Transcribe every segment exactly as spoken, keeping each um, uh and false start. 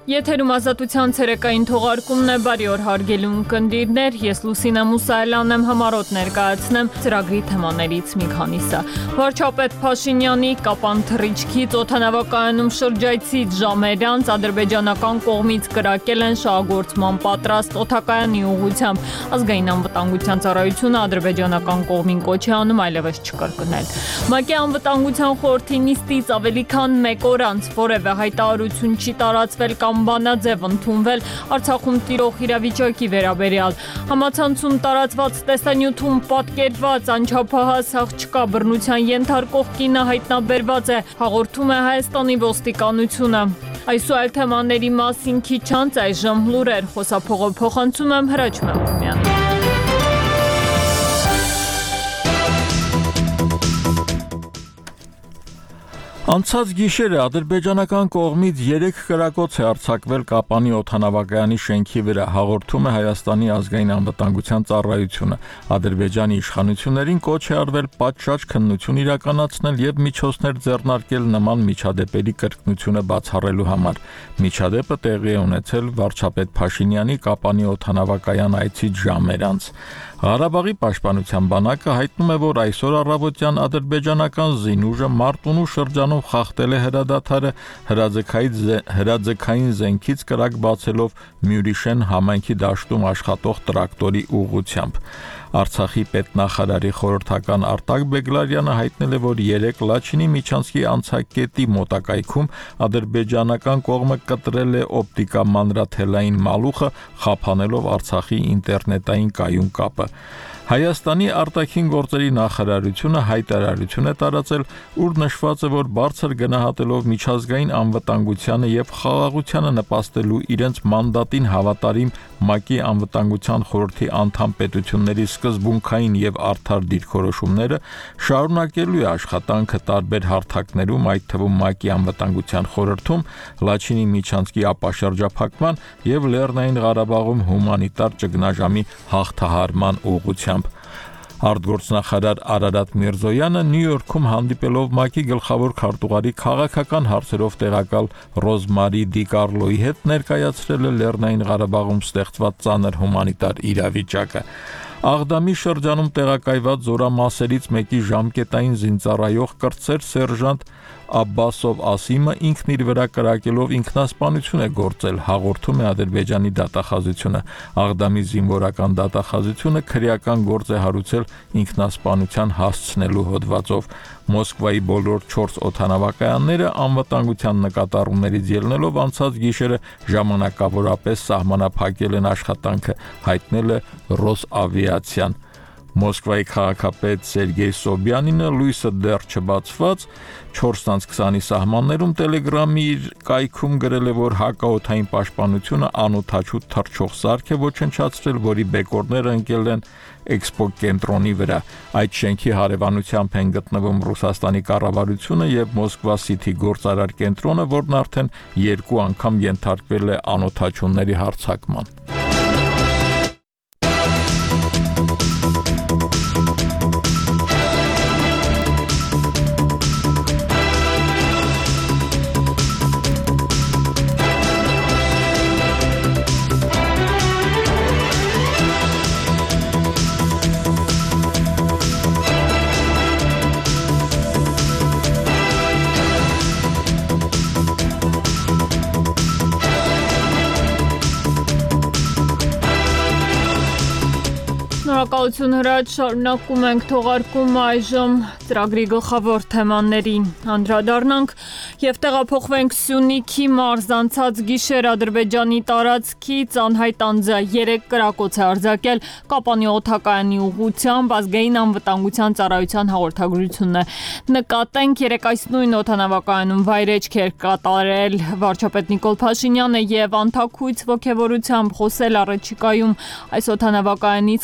Եթերում ազատության ցերեկային թողարկումն է, բարի օր հարգելի ունկնդիրներ, ես Լուսինե Մուսայելյանն եմ, համառոտ ներկայացնեմ ծրագրի թեմաներից մի քանիսը։ Վարչապետ Փաշինյանի Կապան թռիչքից օդանավակայանում շրջայցից ժամեր անց ադրբեջանական կողմից կրակել են շահագործման պատրաստ օդակայանի ուղղությամբ։ Ազգային անվտանգության ծառայությունը ադրբեջանական կողմին կոչ է անում այլևս չկրկնել։ ՄԱԿ-ի անվտանգության խորհրդի նիստից ավելի քան մեկ օր անց որևէ հայտարարություն չի տարածվել կամ բանաձև ընդունվել Արցախում տիրող իրավիճակի վերաբերյալ։ Համացանցում տարածված տեսանյութում պատկերված անչափահաս աղջկա բռնության ենթարկող կինը հայտնաբերված է, հաղորդում է Հայաստանի ոստիկանությունը։ Այս ու այլ թեմաների մասին քիչ անց այժմ լուրեր, խոսափողով փոխանցում եմ Հրաչ Մեղրամյանին։ Անցած գիշերը ադրբեջանական կողմից երեք կրակոց է արձակվել Կապանի օդանավակայանի շենքի վրա, հաղորդում է Հայաստանի ազգային անվտանգության ծառայությունը։ Ադրբեջանի իշխանություններին կոչ է արվել պատշաճ քննություն իրականացնել եւ միջոցներ ձեռնարկել նման միջադեպերի կրկնությունը բացառելու համար։ Միջադեպը տեղի է ունեցել վարչապետ Փաշինյանի Կապանի օդանավակայան այցից ժամեր անց։ Ղարաբաղի պաշտպանության բանակը հայտնում է, որ այսօր առավոտյան ադրբեջանական զինուժը Մարտունու շրջանում խախտել է հրադադարը հրաձգային զենքից կրակ բացելով Մյուրիշեն համայնքի դաշտում աշխատող տրակտորի ուղղությամբ։ Արցախի պետնախարարի խորհրդական Արտակ Բեգլարյանը հայտնել է, որ երեք Լաչինի միջանցքի անցակետի մոտակայքում ադրբեջանական կողմը կտրել է օպտիկամանրաթելային մալուխը, խափանելով Արցախի ինտերնետային կայուն կապը։ Հայաստանի արտաքին գործերի նախարարությունը հայտարարություն է տարածել, ուր նշված է, որ բարձր գնահատելով միջազգային անվտանգությանը եւ խաղաղությանը նպաստելու իրենց մանդատին հավատարիմ ՄԱԿ-ի անվտանգության խորհրդի անդամ պետությունների սկզբունքային եւ արդար դիրքորոշումները շարունակելու է աշխատանքը տարբեր հարթակներում, այդ թվում ՄԱԿ-ի անվտանգության խորհրդում, Լաչինի միջանցքի ապաշրջափակման եւ Լեռնային Ղարաբաղում հումանիտար ճգնաժամի հաղթահարման ուղղությամբ։ Արտգործնախարար Արարատ Միրզոյանը Նյու Յորքում հանդիպելով ՄԱԿ-ի գլխավոր քարտուղարի քաղաքական հարցերով տեղակալ Ռոզմարի Դի Կարլոյի հետ ներկայացրել է Լեռնային Ղարաբաղում ստեղծված ծանր հումանիտար իրավիճակը։ Աղդամի շրջանում տեղակայված զորամասերից մեկի ժամկետային զինծառայող կրտսեր սերժանտ Աբբասով Ասիմը ինքն իր վրա կրակելով ինքնասպանություն է գործել, հաղորդում է Ադրբեջանի դատախազությունը։ Աղդամի զինվորական դատախազությունը քրեական գործ է հարուցել ինքնասպանության հասցնելու հոդվածով։ Մոսկվայի բոլոր չորս օդանավակայանները անվտանգության նկատառումներից ելնելով անցած գիշերը ժամանակավորապես սահմանափակել են աշխատանքը, հայտնել է Ռոսավիացիան։ Մոսկվայի քաղաքապետ Սերգեյ Սոբյանինը լույսը դեռ չբացված չորս քսանի սահմաններում Տելեգրամի իր կայքում գրել է, որ հակաօդային պաշտպանությունը անօդաչու թռչող սարք է ոչնչացրել, որի բեկորները ընկել են Էքսպո կենտրոնի վրա։ Այդ շենքի հարևանությամբ են գտնվում Ռուսաստանի կառավարությունը եւ Մոսկվա Սիթի գործարար կենտրոնը, որն արդեն երկու անգամ ենթարկվել է անօդաչուների հարձակման։ Շնորհակալություն Հրաչ, շարունակում ենք թողարկումը այժմ ծրագրի գլխավոր թեմաներին անդրադառնանք եւ տեղափոխվենք Սյունիքի մարզ։ Անցած գիշեր Ադրբեջանի տարածքից անհայտ անձը երեք կրակոց է արձակել Կապանի օդակայանի ուղղությամբ, ազգային անվտանգության ծառայության հաղորդագրությունն է։ Նկատենք երեք այս նույն օդանավակայանում վայրեջք էր կատարել վարչապետ Նիկոլ Փաշինյանը եւ անթաքույց ոգևորությամբ խոսել առաջիկայում այս օդանավակայանից կանոնավոր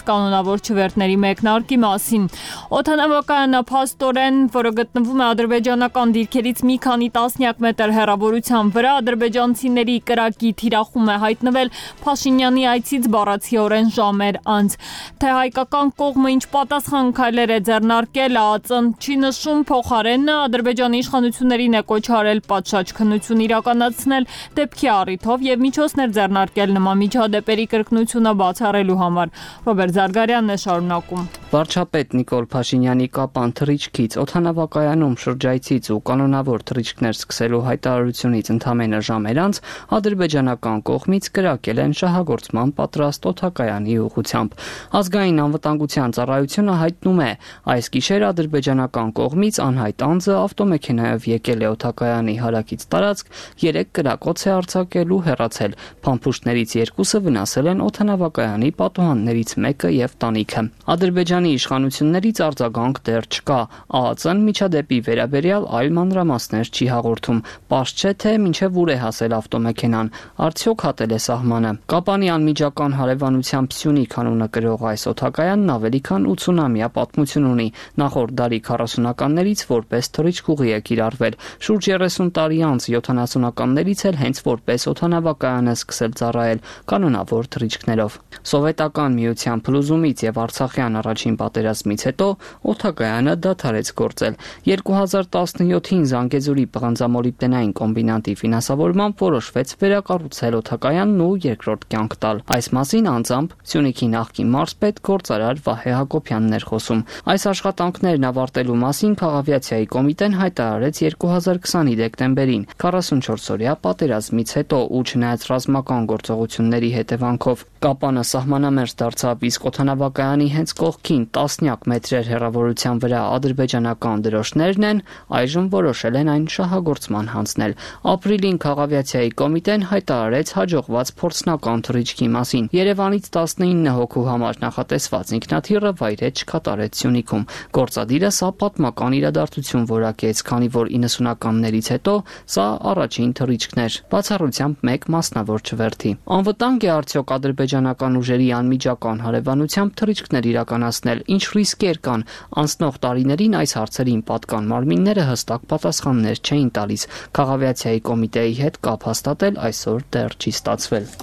մասնավոր չվերթների մեկնարկի մասին։ Օդանավակայանը փաստորեն, որը գտնվում է ադրբեջանական դիրքերից մի քանի տասնյակ մետր հեռավորության վրա, ադրբեջանցիների կրակի թիրախում է հայտնվել Փաշինյանի այցից բառացիորեն ժամեր անց։ Թե հայկական կողմը ինչ պատասխան քայլեր է ձեռնարկել, ԱԱԾ-ն չի նշում, փոխարենը Ադրբեջանի իշխանություններին է կոչարել պատշաճ քննություն իրականացնել դեպքի առիթով եւ միջոցներ ձեռնարկել նման միջադեպերի կրկնությունը բացառելու համար։ Ռոբերտ Զարգարյանն է շարունակում։ Վարչապետ Նիկոլ Փաշինյանի կապան թռիչքից, օդանավակայանում շրջայցից ու կանոնավոր թռիչքներ սկսելու հայտարարությունից ընդամենը ժամեր անց ադրբեջանական կողմից կրակել են շահագործման պատրաստ օդակայանի ուղղությամբ։ Ազգային անվտանգության ծառայությունը հայտնում է, այս գիշեր ադրբեջանական կողմից անհայտ անձը ավտոմեքենայով եկել է օդակայանի հարակից տարածք, երեք կրակոց է արձակել ու հեռացել։ Փամփուշտներից երկուսը վնասել են օդանավակայանի պատուհաններից մեկը եւ տանիքը։ Ադրբեջանի իշխանություններից արձագանք դեռ չկա։ ԱԱԾ-ն միջադեպի վերաբերյալ այլ մանրամասներ չի հաղորդում։ Պարզ չէ, թե մինչև ուր է հասել ավտոմեքենան, արդյոք հատել է սահմանը։ Կապանի անմիջական հարևանությամբ Սյունիք անունը կրող այս օդակայանն ավելի քան ութսունամյա պատմություն ունի։ Նախորդ դարի քառասունականներից որպես թռիչքուղի է կիրառվել։ Շուրջ երեսուն տարի անց յոթանասունականներից էլ հենց որպես օդանավակայան է սկսել ծառայել կանոնավոր թռիչքներով։ Սովետական միության փլուզումից եւ Արցախյան առաջին պատերազմից հետո օդակայանը դադարեց գործել։ երկու հազար տասնյոթին Զանգեզուրի պղնձամոլիբդենային կոմբինատի ֆինանսավորմամբ որոշվեց վերակառուցել օդակայանն ու երկրորդ կյանք տալ։ Այս մասին անձամբ Սյունիքի նախկին մարզպետ գործարար Վահե Հակոբյանն էր խոսում։ Այս աշխատանքներն ավարտելու մասին Քաղավիացիայի կոմիտեն հայտարարեց երկու հազար քսանի դեկտեմբերին, քառասունչորսօրյա պատերազմից հետո, ու չնայած ռազմական գործողությունների հետևանքով Կապանը սահմանամերձ դարձավ, իսկ օդանավակայանի հենց կողքին տասնյակ մետրեր հեռավորության վրա ադրբեջանական դրոշներն են, այժմ որոշել են այն շահագործման հանձնել։ Ապրիլին Քաղավիացիայի կոմիտեն հայտարարեց հաջողված փորձնական թռիչքի մասին։ Երևանից տասնինը հոգու համար նախատեսված ինքնաթիռը վայրէջք կատարեց Սյունիքում։ Գործադիրը սա պատմական իրադարձություն որակեց, քանի որ իննսունականներից հետո սա առաջին թռիչքն էր, բացառությամբ մեկ մասնավոր չվերթի։ Անվտանգ է արդյոք ադրբեջանական ուժերի անմիջական հարևանությամբ թռիչքներ իրականացնել, ինչ ռիսկեր կան։ Անցնող տարիներին այս հարցերին պատկան մարմինները հստակ պատասխաններ չէին տալիս։ Քաղավիացիայի կոմիտեի հետ կապ հաստատել այսօր դեռ չի ստացվել։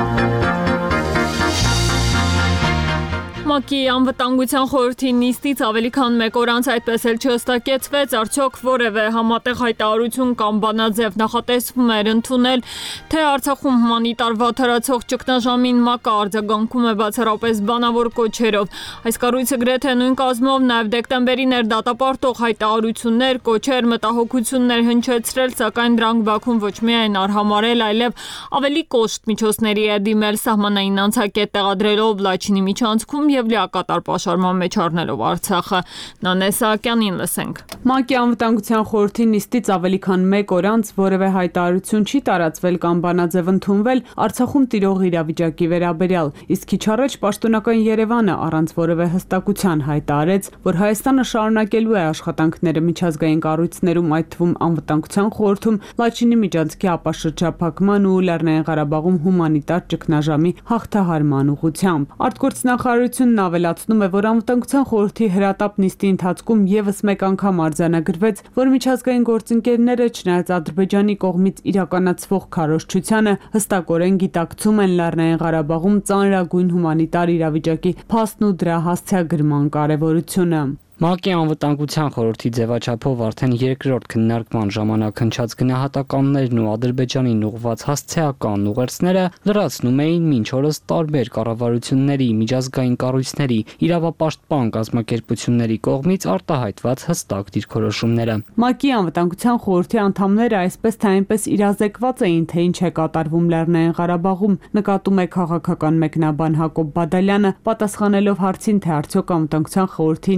ՄԱԿ-ի անվտանգության խորհրդի նիստից ավելի քան մեկ օր անց այդպես էլ չհստակեցվեց, արդյոք որևէ համատեղ հայտարարություն կամ բանաձև նախատեսվում էր ընդունել, թե Արցախում հումանիտար վատթարացող ճգնաժամին ՄԱԿ-ը արձագանքում է բացառապես բանավոր կոչերով։ Այս կառույցը գրեթե նույն կազմով նաև դեկտեմբերին էր դատապարտող հայտարարություններ, կոչեր, մտահոգություններ հնչեցրել, սակայն դրանք Բաքուն ոչ միայն արհամարել, այլև ավելի կոշտ միջոցների է դիմել սահմանային անցակետ տեղադրելով Լաչինի միջանցքում եւ լիակատար պաշարման մեջ առնելով Արցախը։ Նանե Սահակյանին լսենք։ ՄԱԿ-ի անվտանգության խորհրդի նիստից ավելի քան մեկ օր անց որևէ հայտարարություն չի տարածվել կամ բանաձև ընդունվել Արցախում տիրող իրավիճակի վերաբերյալ, իսկ քիչ առաջ պաշտոնական Երևանը առանց որևէ հստակության հայտարարեց, որ Հայաստանը շարունակելու է աշխատանքները միջազգային կառույցներում, այդ թվում անվտանգության խորհրդում, Լաչինի միջանցքի ապաշրջափակման ու Լեռնային Ղարաբաղում հումանիտար ճգնաժամի հաղթահարման ուղղությամբ։ Արտգործնախարարությունն ավելացնում է, որ անվտանգության խորհրդի հրատապ նիստի ընթացքում եւս մեկ անգամ արձանագրվեց, որ միջազգային գործընկերները, չնայած Ադրբեջանի կողմից իրականացվող քարոզչությանը, հստակորեն գիտակցում են Լեռնային Ղարաբաղում ծանրագույն հումանիտար իրավիճակի փաստն ու դրա հասցեագրման կարևորությունը։ ՄԱԿ-ի անվտանգության խորհրդի ձևաչափով արդեն երկրորդ քննարկման ժամանակ հնչած գնահատականներն ու Ադրբեջանին ուղղված հասցեական ուղերձները լրացնում էին մինչ օրս տարբեր կառավարությունների, միջազգային կառույցների, իրավապաշտպան կազմակերպությունների կողմից արտահայտված հստակ դիրքորոշումները։ ՄԱԿ-ի անվտանգության խորհրդի անդամները այսպես թե այնպես իրազեկված էին, թե ինչ է կատարվում Լեռնային Ղարաբաղում, նկատում է քաղաքական մեկնաբան Հակոբ Բադալյանը, պատասխանելով հարցին, թե արդյոք անվտանգության խորհրդի նիստի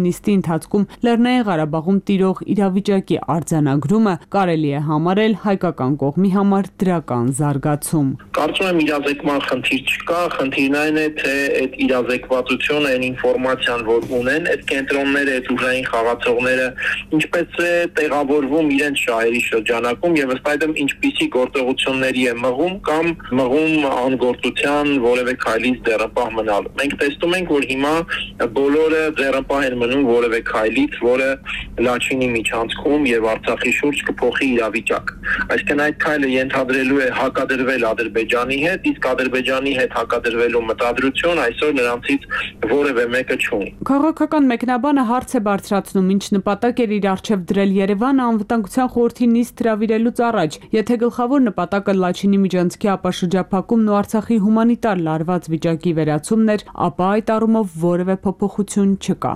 ընթացքում Լեռնային Ղարաբաղում տիրող իրավիճակի արձանագրումը կարելի է համարել հայկական կողմի համար դրական զարգացում։ Կարծում եմ իրազեկման խնդիր չկա, խնդիրն այն է, թե այդ իրազեկվածությունը, այն ինֆորմացիան, որ ունեն, այդ կենտրոնները, այդ ուժային խաղացողները ինչպես է տեղավորվում իրենց շահերի շրջանակում եւ ըստ այդմ ինչպիսի գործողությունների է մղում կամ մղում անգործության որևէ քայլից դեռապահ մնալ։ Մենք տեսնում ենք, որ հիմա բոլորը դեռապահ են մնում որևէ քայլից, որը Լաչինի միջանցքում եւ Արցախի շուրջ կփոխի իրավիճակ։ Այսինքն այդ քայլը ենթադրելու է հակադրվել Ադրբեջանի հետ, իսկ Ադրբեջանի հետ հակադրվելու մտադրություն այսօր նրանցից որևէ մեկը չունի։ Քաղաքական մեկնաբանը հարց է բարձրացնում, ինչ նպատակ էր իր առջև դրել Երևանը անվտանգության խորհրդի նիստ հրավիրելուց առաջ, եթե գլխավոր նպատակը Լաչինի միջանցքի ապաշրջափակումն ու Արցախի հումանիտար լարված վիճակի վերացումն էր, ապա այդ առումով որևէ փոփոխություն չկա։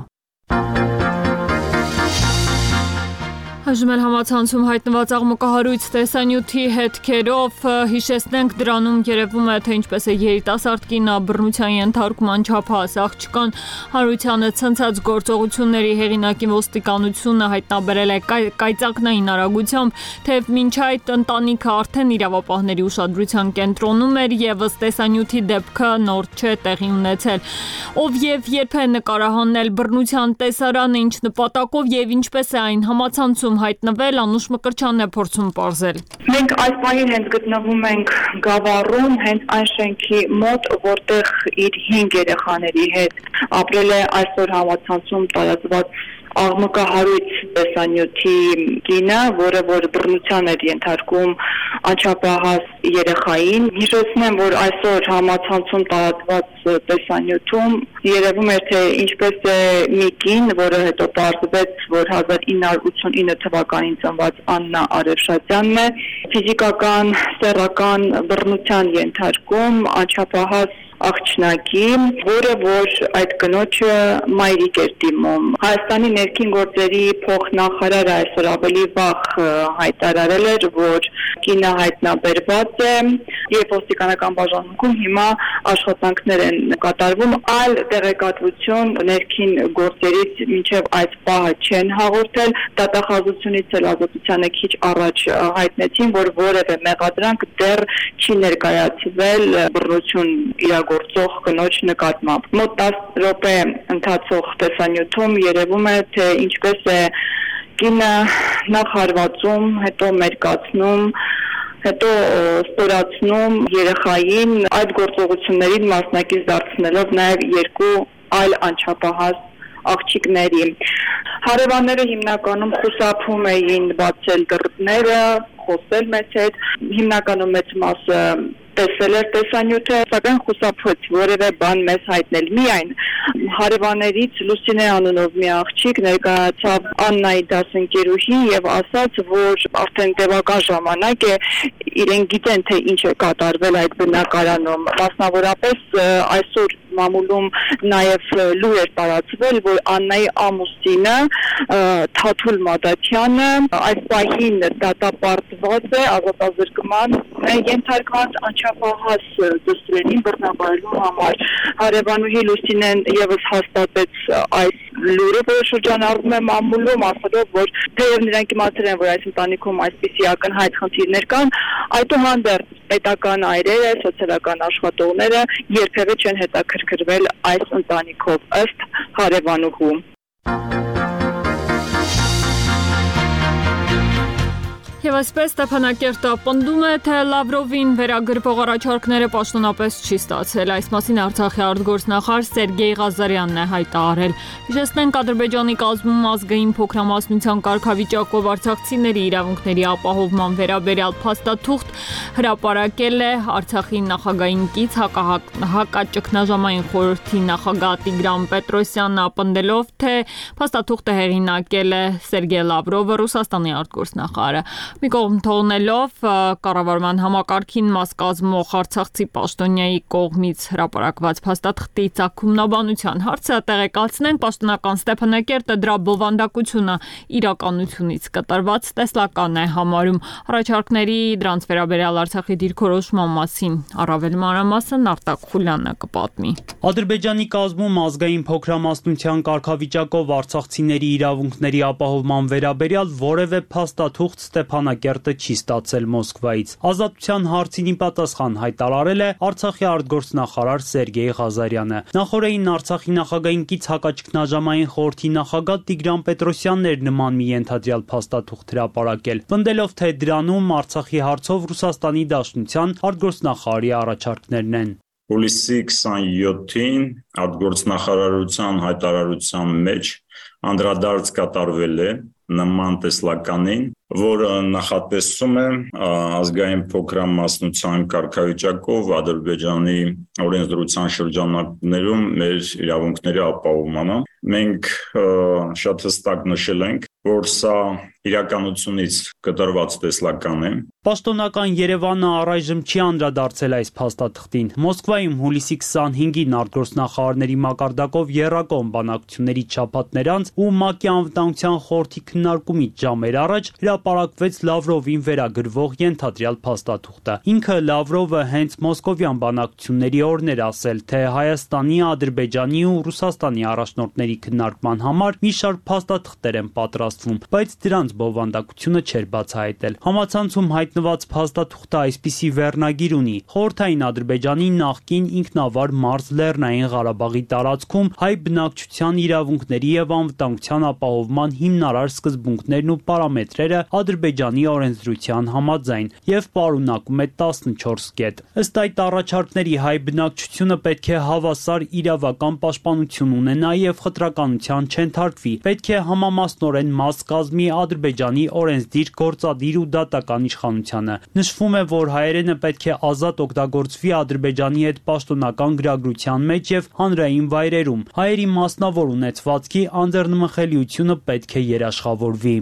Այժմ էլ համացանցում հայտնված աղմկահարույց տեսանյութի հետքերով հիշեցնենք դրանում երևում է, թե ինչպես է երիտասարդ կինը բռնության ենթարկում անչափահաս աղջկան հարությանը ցնցած գործողությունների հեղինակի ոստիկանությունը հայտնաբերել է կայծակնային արագությամբ, թեև մինչ այդ ընտանիքը արդեն իրավապահների ուշադրության կենտրոնում էր եւ ըստ տեսանյութի դեպքը նոր չէ տեղի ունեցել։ Ով եւ երբ է նկարահանել բռնության տեսարանը, ինչ նպատակով եւ ինչպես է այն համացանցում հայտնվել, Անուշ Մկրտչյանն է փորձում պարզել։ Մենք այս պահին հենց գտնվում ենք Գավառում, հենց այն շենքի մոտ, որտեղ իր հինգ երեխաների հետ ապրել է այսօր համացանցում տարածված աղմկահարույց տեսանյութի կինը, որը որ բռնության էր ենթարկում անչափահաս երեխային։ Հիշեցնեմ, որ այսօր համացանցում տարածված տեսանյութում երևում էր, թե ինչպես է մի կին, որը հետո պարզվեց, որ հազար ինը հարյուր ութսունինը թվականին ծնված Աննա Արևշատյանն է, ֆիզիկական, սեռական բռնության ենթարկում անչափահաս աղջնակի, որը որ այդ կնոջը մայրիկ էր դիմում։ Հայաստանի ներքին գործերի փոխնախարարը այսօր ավելի վաղ հայտարարել էր, որ կինը հայտնաբերված է եւ ոստիկանական բաժանմունքում հիմա աշխատանքներ են կատարվում, այլ տեղեկատվություն ներքին գործերից մինչեւ այս պահը չեն հաղորդել, դատախազությունից էլ ազատությանը քիչ առաջ հայտնեցին, որ որևէ մեղադրանք դեռ չի ներկայացվել բռնություն իրագործող կնոջ նկատմամբ։ Մոտ տասը րոպե ընթացող տեսանյութում երևում է, թե ինչպես է կինը նախ հարվածում, հետո մերկացնում, հետո ստորացնում երեխային, այդ գործողություններին մասնակից դարձնելով նաև երկու այլ անչափահաս աղջիկների։ Հարևանները հիմնականում խուսափում էին բացել դռները, խոսել մեծ հետ, հիմնականում մեծ մասը տեսել էր տեսանյութը, սակայն խուսափեց որևէ բան մեզ հայտնել։ Միայն հարևաններից Լուսինե անունով մի աղջիկ ներկայացավ Աննայի դասընկերուհին եւ ասաց, որ արդեն տևական ժամանակ է իրեն գիտեն, թե ինչ է կատարվել այդ բնակարանում։ Մասնավորապես այսօր մամուլում նաև լուր էր տարածվել, որ Աննայի ամուսինը Թաթուլ Մադաթյանը այս պահին դատապարտված է, ազատազրկման է ենթարկված անչափահաս դստերին բռնաբարելու համար։ Հարևանուհի Լուսինեն եւս հաստատեց այս լուրը, որը շրջանառվում է մամուլում, ասելով, որ թեև նրանք իմացել են, որ այս ընտանիքում այսպիսի ակնհայտ խնդիրներ կան, այդուհանդերձ պետական այրերը, սոցիալական աշխատողները երբևէ չեն հետաքրքրվել այս ընտանիքով, ըստ հարևանուհու։ Եվ այսպես Ստեփանակերտը պնդում է, թե Լավրովին վերագրվող առաջարկները պաշտոնապես չի ստացել։ Այս մասին Արցախի արտգործնախարար Սերգեյ Ղազարյանն է հայտարարել։ Հիշեցնենք, Ադրբեջանի կազմում ազգային փոքրամասնության կարգավիճակով արցախցիների իրավունքների ապահովման վերաբերյալ փաստաթուղթ հրապարակել է Արցախի նախագահային կից հակաճգնաժամային խորհրդի նախագահ Տիգրան Պետրոսյանն, ապնդելով, թե փաստաթուղթը հեղինակել է Սերգեյ Լավրովը, Ռուսաստանի արտգործնախարարը։ Մի կողմ թողնելով կառավարման համակարգին մաս կազմող Արցախցի պաշտոնյայի կողմից հրապարակված փաստաթղթի ծագումնաբանության հարցը տեղեկացնենք պաշտոնական Ստեփանակերտը դրա բովանդակությունը իրականությունից կտրված տեսլական է համարում առաջարկների դրանց վերաբերյալ Արցախի դիրքորոշման մասին առավել մանրամասն Արտակ Խուլյանը կպատմի։ Ադրբեջանի կազմում ազգային փոքրամասնության կարգավիճակով արցախցիների իրավունքների ապահովման վերաբերյալ որևէ փաստաթուղթ Ստեփանակերտը չի ստացել Մոսկվայից։ Ազատության հարցին պատասխան հայտարարել է Արցախի արտգործնախարար Սերգեյ Ղազարյանը։ Նախորդին Արցախի նախագահին կից հակաճգնաժամային խորհրդի նախագահ Տիգրան Պետրոսյանն էր նման մի ենթադրյալ փաստաթուղթ հրապարակել, պնդելով, թե դրանում Արցախի հարցով Ռուսաստանի Դաշնության արտգործնախարարի առաջարկներն են։ Հուլիսի քսաներկուին արտգործնախարարության հայտարարության մեջ անդրադարձ կատարվել է նման տեսլականին, որը նախատեսում է ազգային փոքրամասնության կարգավիճակով Ադրբեջանի օրենսդրության շրջանակներում մեր իրավունքների ապահովմանը։ Մենք շատ հստակ նշել ենք, որ սա իրականությունից կտրված տեսլական է։ Պաշտոնական Երևանը առայժմ չի անդրադարձել այս փաստաթղթին։ Մոսկվայում հուլիսի քսանհինգին արտգործնախարարների մակարդակով եռակողմ բանակցությունների չափածներ անց ու ՄԱԿ-ի անվտանգության խորհրդի քննարկումից ժամեր առաջ հրապարակվեց Լավրովին վերագրվող ենթադրյալ փաստաթուղթը։ Ինքը Լավրովը հենց մոսկովյան բանակցությունների օրն էր ասել, թե Հայաստանի, Ադրբեջանի ու Ռուսաստանի առաջնորդների քննարկման համար մի շարք փաստաթղթեր են պատրաստվում, բայց դրանց բովանդակությունը չէր բացահայտել։ Համացանցում հայտնված փաստաթուղթը այսպիսի վերնագիր ունի. Խորհրդային Ադրբեջանի նախկին ինքնավար Մարզ Լեռնային Ղարաբաղի տարածքում հայ բնակչության իրավունքների եւ անվտանգության ապահովման հիմնարար սկզբունքներն ու պարամետրերը Ադրբեջանի օրենսդրության համաձայն եւ պարունակում է տասնչորս կետ։ Ըստ այդ առաջարկների հայ բնակչությունը պետք է հավասար իրավական պաշտպանություն ունենա եւ խտրականության չընթարկվի, պետք է համամասնորեն մաս կազմի Ադրբեջանի օրենսդիր գործադիր ու դատական իշխանությանը։ Նշվում է, որ հայերենը պետք է ազատ օգտագործվի Ադրբեջանի հետ պաշտոնական գրագրության մեջ եւ հանրային վայրերում։ Հայերի մասնավոր ունեցվածքի անձեռնմխելիությունը պետք է երաշխավորվի։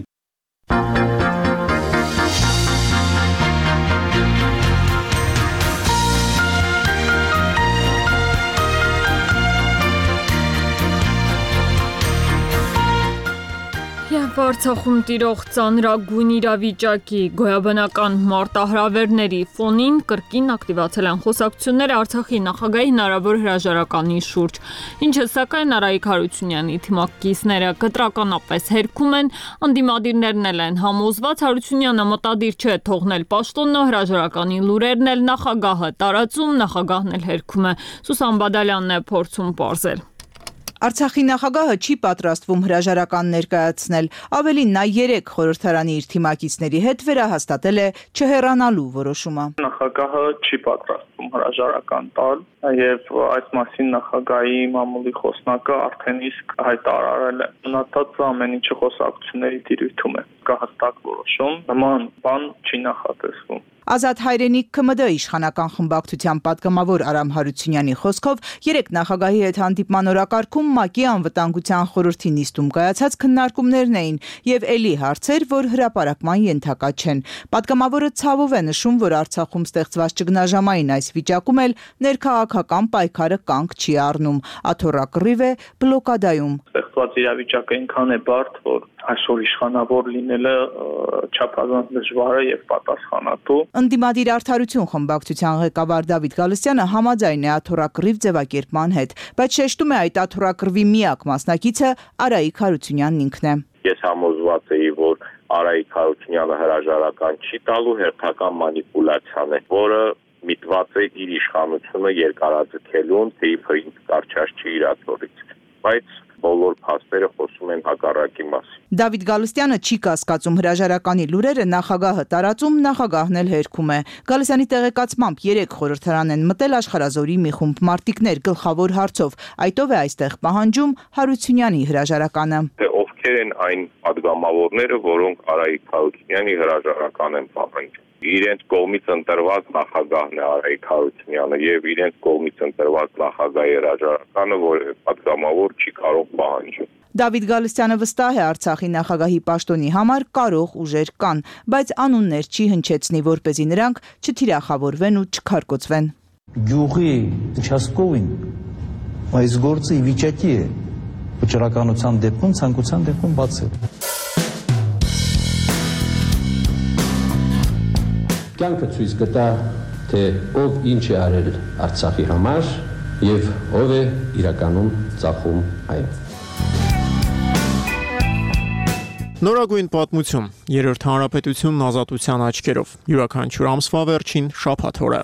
Արցախում տիրող ծանրագույն իրավիճակի գոյաբանական մարտահրավերների ֆոնին կրկին ակտիվացել են խոսակցությունները Արցախի նախագահի հնարավոր հրաժարականի շուրջ, ինչը սակայն Արայիկ Հարությունյանի թիմակիցները կտրականապես հերքում են, անդիմադիրներն էլ են համոզված Հարությունյանը մտադիր չէ թողնել պաշտոնը, հրաժարականի լուրերն էլ նախագահը տարածում, նախագահն էլ հերքում է։ Սուսան Բադալյանն է փորձում պարզել։ Արցախի նախագահը չի պատրաստվում հրաժարական ներկայացնել, ավելին նա երեք խորհրդարանի իր թիմակիցների հետ վերահաստատել է չհեռանալու որոշումը։ Նախագահը չի պատրաստվում հրաժարական տալ եւ այս մասին նախագահի մամուլի խոսնակը արդեն իսկ հայտարարել է։ Մնացած ամեն ինչը խոսակցությունների տիրույթում է։ Կա հստակ որոշում, նման բան չի նախատեսվում։ Ազատ հայրենիք ՔՄԴ իշխանական խմբակցության պատգամավոր Արամ Հարությունյանի խոսքով երեք նախագահի հետ հանդիպման օրակարգում ՄԱԿ-ի անվտանգության խորհրդի նիստում կայացած քննարկումներն էին եւ ելի հարցեր, որ հրապարակման ենթակա չեն։ Պատգամավորը ցավով է նշում, որ Արցախում ստեղծված ճգնաժամային այս վիճակում էլ ներքաղաքական պայքարը կանգ չի առնում, աթոռակռիվ է, բլոկադայում։ Ստեղծված իրավիճակը այնքան է բարդ, որ այսօր իշխանավոր լինելը չափազանց դժվար է եւ պատասխանատու։ Ընդդիմադիր արդարություն խմբակցության ղեկավար Դավիթ Գալստյանը համաձայն է աթոռակռիվ ձևակերպման հետ, բայց շեշտում է այդ աթոռակռվի միակ մասնակիցը Արայիկ Հարությունյանն ինքն է։ Ես համոզված էի, որ Արայիկ Հարությունյանը հրաժարական չի տալու, հերթական մանիպուլյացիան է, որը միտված է իր իշխանությունը երկարաձգելուն, թե իբր կարճած չի իր աթոռից, բայց բոլոր փաստերը խոսում են հակառակի մասին։ Դավիթ Գալստյանը չի կասկածում հրաժարականի լուրերը նախագահը տարածում, նախագահն էլ հերքում է։ Գալստյանի տեղեկացմամբ երեք խորհրդարան են մտել աշխարհազորի մի խումբ մարտիկներ գլխավոր հարցով, այդով է այստեղ պահանջում Հարությունյանի հրաժարականը։ Ովքեր են այն падգամավորները, որոնք Արայիկ Հարությունյանի հրաժարական են պահանջում։ Իրենց կողմից ընտրված նախագահն է Արայիկ Հարությունյանը եւ իրենց կողմից ընտրված նախագահի հրաժարականը, որը падգամավոր չի կարող պահանջել։ Դավիթ Գալստյանը վստահ է Արցախի նախագահի պաշտոնի համար կարող ուժեր կան, բայց անուններ չի հնչեցնի, որպեսզի նրանք չթիրախավորվեն ու չքարկոծվեն։ Գյուղի участковին այս գործը ի վիճակի է վճռականության դեպքում, ցանկության դեպքում բացել։ Կյանքը ցույց կտա, թե ով ինչ է արել Արցախի համար եւ ով է իրականում ծախում այն։ Նորագույն պատմություն, երրորդ հանրապետությունն ազատության աչքերով, յուրաքանչյուր ամսվա վերջին շաբաթ օրը։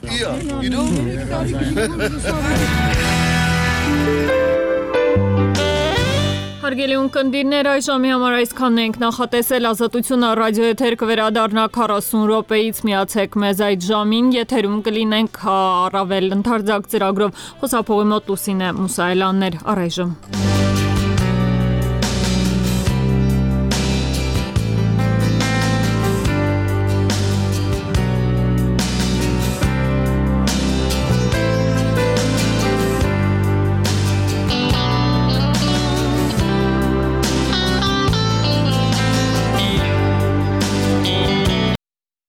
Հարգելի ունկնդիրներ, այժմի համար այսքանն ենք նախատեսել Ազատությունը ռադիոեթեր կվերադառնա քառասուն րոպեից միացեք մեզ այդ ժամին, եթերում կլինենք առավել ընդարձակ ծրագրով, խոսափողի մոտ Լուսինե Մուսայելյաններ, առայժմ։